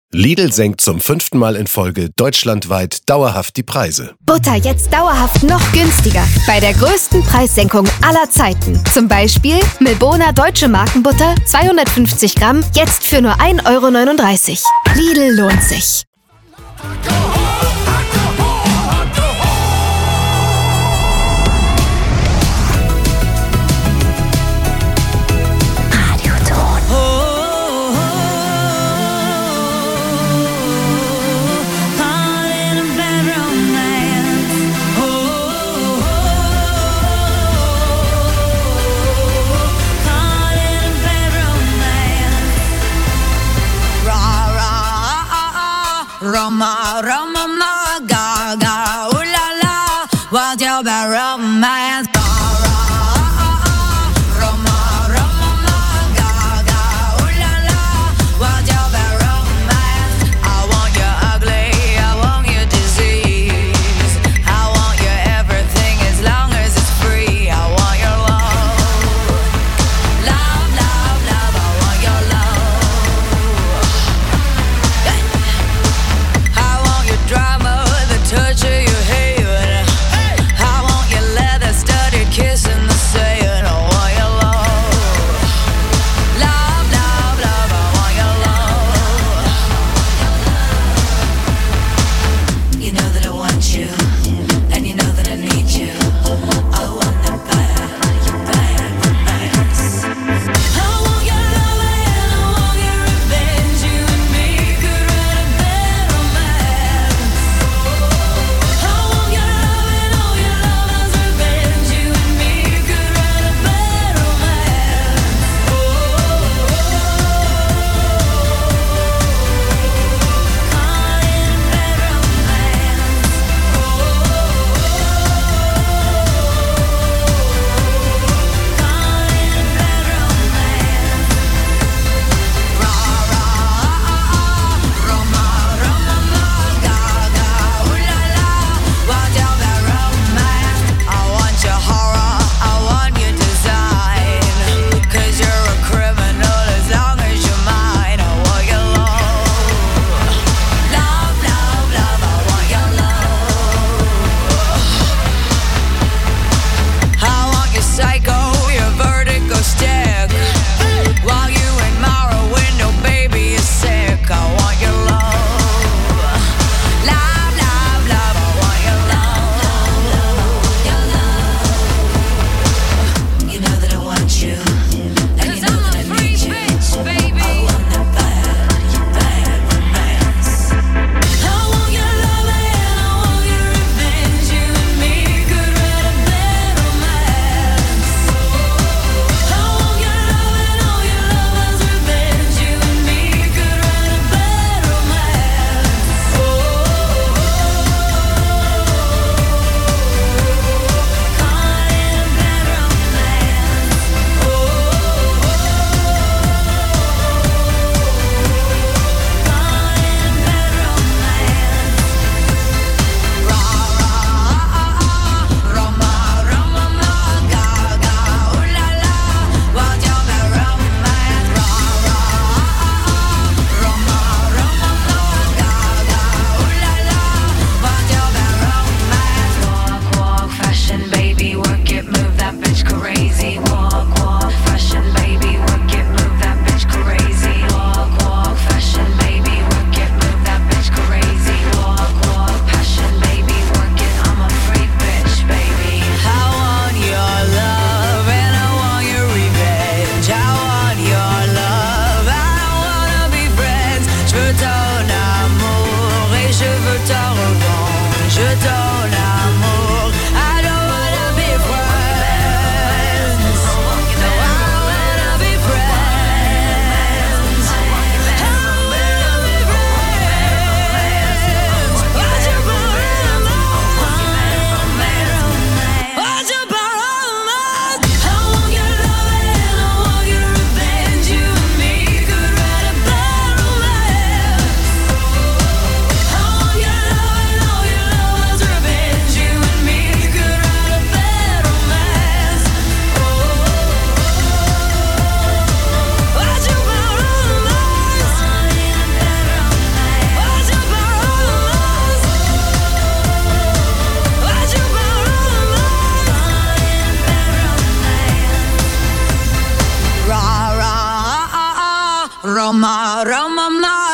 Lidl senkt zum 5. Mal in Folge deutschlandweit dauerhaft die Preise. Butter jetzt dauerhaft noch günstiger. Bei der größten Preissenkung aller Zeiten. Zum Beispiel Milbona Deutsche Markenbutter 250 Gramm, jetzt für nur 1,39 €. Lidl lohnt sich. Roma, Roma, ma, ga, ga, ooh la la, what's your bad romance? Roma, Roma, ma, ga, ga, ooh la la, what's your bad romance? I want you ugly, I want you disease, I want you everything as long as it's free. I want your love, love, love, love, I want your love. I want your drama, the touch of your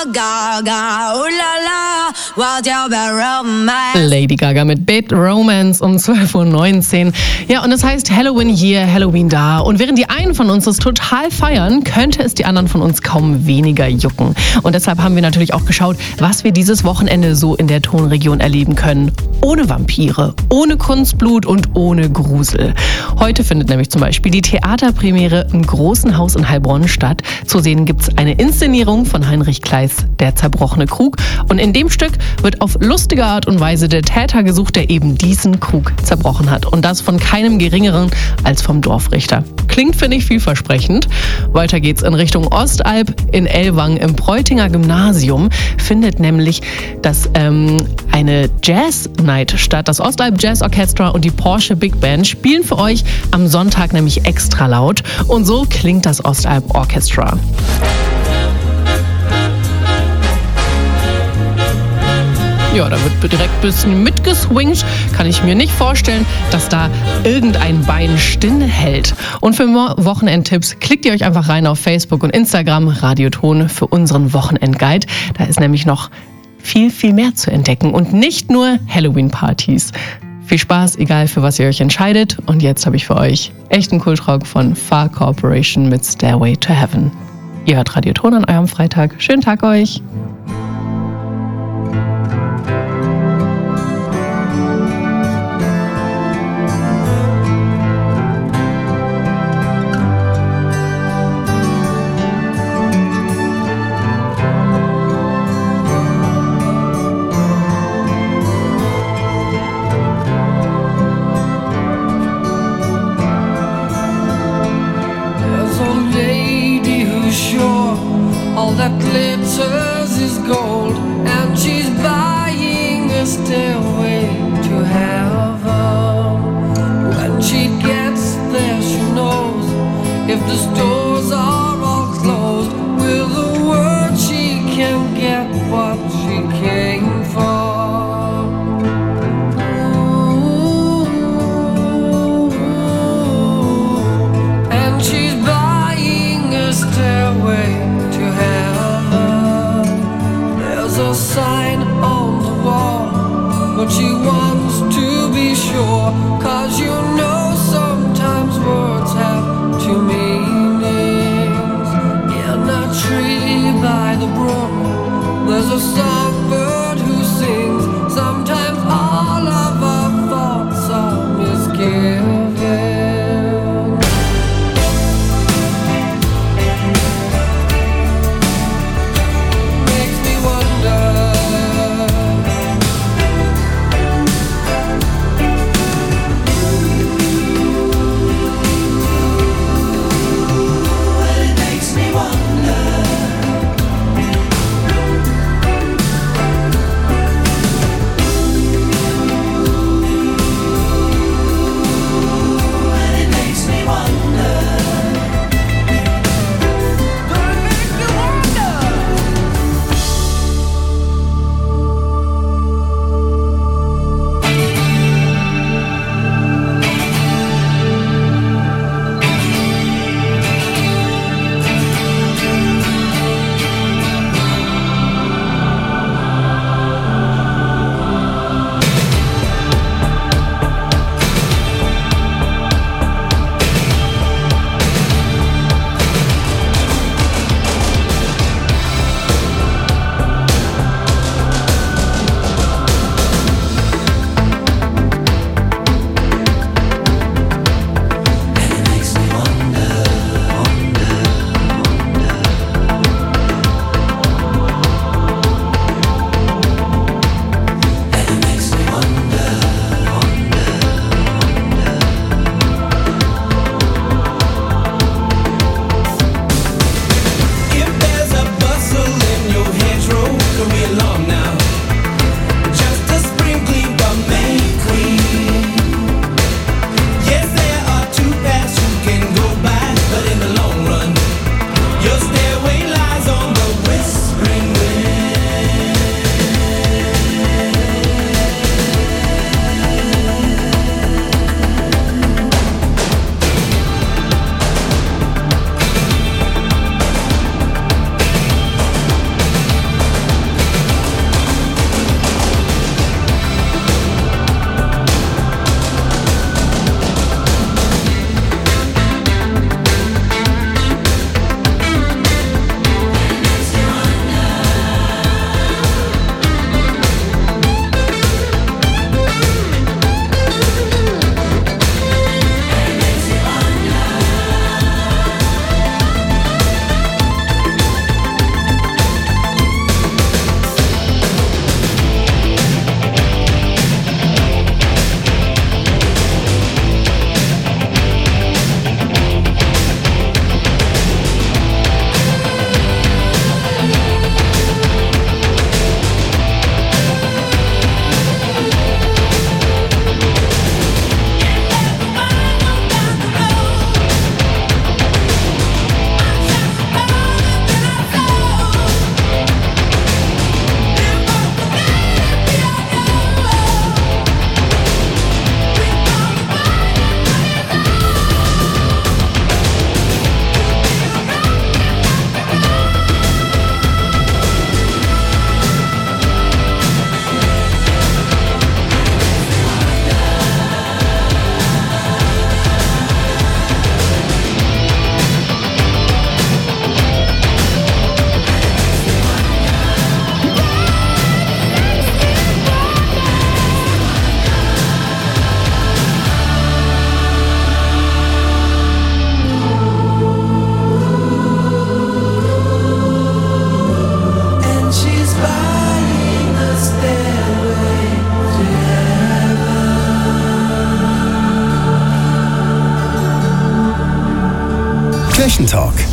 Gaga, ooh la la, what's your bad romance? Lady Gaga mit Bad Romance um 12.19 Uhr. Ja, und es heißt Halloween hier, Halloween da. Und während die einen von uns das total feiern, könnte es die anderen von uns kaum weniger jucken. Und deshalb haben wir natürlich auch geschaut, was wir dieses Wochenende so in der Tonregion erleben können. Ohne Vampire, ohne Kunstblut und ohne Grusel. Heute findet nämlich zum Beispiel die Theaterpremiere im Großen Haus in Heilbronn statt. Zu sehen gibt es eine Inszenierung von Heinrich Kleis, Der zerbrochene Krug. Und in dem Stück wird auf lustige Art und Weise der Täter gesucht, der eben diesen Krug zerbrochen hat. Und das von keinem Geringeren als vom Dorfrichter. Klingt, finde ich, vielversprechend. Weiter geht's in Richtung Ostalb. In Ellwangen im Preutinger Gymnasium findet nämlich eine Jazz-Night statt. Das Ostalb Jazz Orchestra und die Porsche Big Band spielen für euch am Sonntag nämlich extra laut. Und so klingt das Ostalb Orchestra. Ja, da wird direkt ein bisschen mitgeswingt. Kann ich mir nicht vorstellen, dass da irgendein Bein stillhält. Und für Wochenendtipps klickt ihr euch einfach rein auf Facebook und Instagram, Radioton für unseren Wochenendguide. Da ist nämlich noch viel, viel mehr zu entdecken und nicht nur Halloween-Partys. Viel Spaß, egal für was ihr euch entscheidet. Und jetzt habe ich für euch echten Kultrock von Far Corporation mit Stairway to Heaven. Ihr hört Radioton an eurem Freitag. Schönen Tag euch. All that glitters is gold, and she's buying a stairway to heaven. When she gets there, she knows if the stores are all closed, with a word she can get what she came for. And she's buying a stairway to heaven. There's a sign on the wall, but she wants to be sure, 'cause you know sometimes words have two meanings. In a tree by the brook, there's a songbird who sings. Sometimes all of our thoughts are misgiven.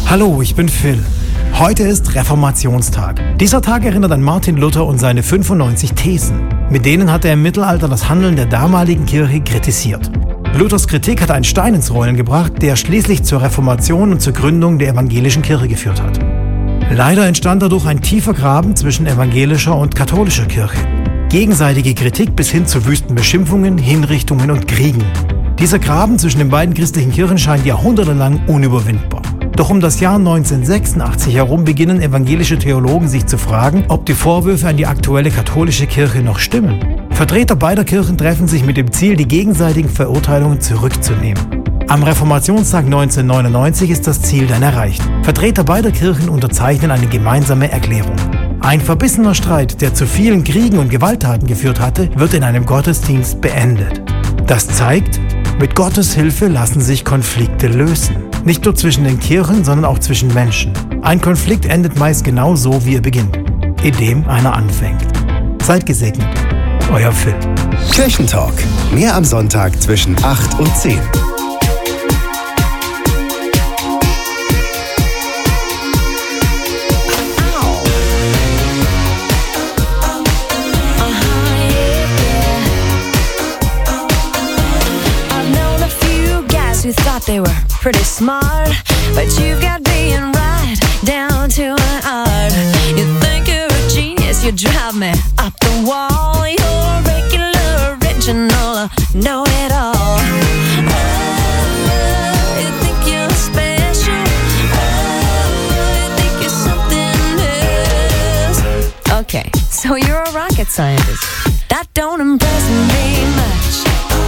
Hallo, ich bin Phil. Heute ist Reformationstag. Dieser Tag erinnert an Martin Luther und seine 95 Thesen. Mit denen hat er im Mittelalter das Handeln der damaligen Kirche kritisiert. Luthers Kritik hat einen Stein ins Rollen gebracht, der schließlich zur Reformation und zur Gründung der evangelischen Kirche geführt hat. Leider entstand dadurch ein tiefer Graben zwischen evangelischer und katholischer Kirche. Gegenseitige Kritik bis hin zu wüsten Beschimpfungen, Hinrichtungen und Kriegen. Dieser Graben zwischen den beiden christlichen Kirchen scheint jahrhundertelang unüberwindbar. Doch um das Jahr 1986 herum beginnen evangelische Theologen sich zu fragen, ob die Vorwürfe an die aktuelle katholische Kirche noch stimmen. Vertreter beider Kirchen treffen sich mit dem Ziel, die gegenseitigen Verurteilungen zurückzunehmen. Am Reformationstag 1999 ist das Ziel dann erreicht. Vertreter beider Kirchen unterzeichnen eine gemeinsame Erklärung. Ein verbissener Streit, der zu vielen Kriegen und Gewalttaten geführt hatte, wird in einem Gottesdienst beendet. Das zeigt, mit Gottes Hilfe lassen sich Konflikte lösen. Nicht nur zwischen den Kirchen, sondern auch zwischen Menschen. Ein Konflikt endet meist genau so, wie er beginnt, indem einer anfängt. Seid gesegnet. Euer Phil. Kirchentalk. Mehr am Sonntag zwischen 8 und 10. Who thought they were pretty smart, but you've got being right down to an art. You think you're a genius, you drive me up the wall. You're regular, original, know it all. Oh, you think you're special. Oh, you think you're something else. Okay, so you're a rocket scientist. That don't impress me much.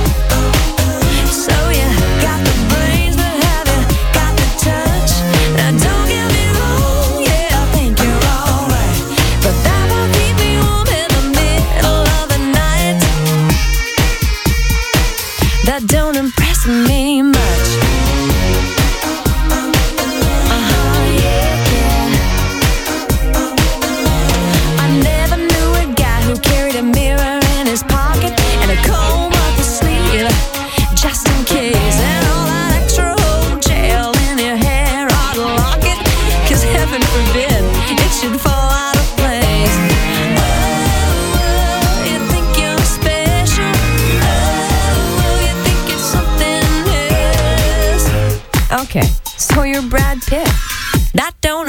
So you got the brains, but have you got the touch? Now don't get me wrong, yeah, I think you're alright, but that won't keep me warm in the middle of the night. That don't impress me much. I never knew a guy who carried a mirror in his pocket and a comb up his sleeve, just in case, and all that extra old gel in your hair ought to lock it, 'cause heaven forbid it should fall out of place. Oh, you think you're special. Oh, you think you're something else. Okay, so you're Brad Pitt. That don't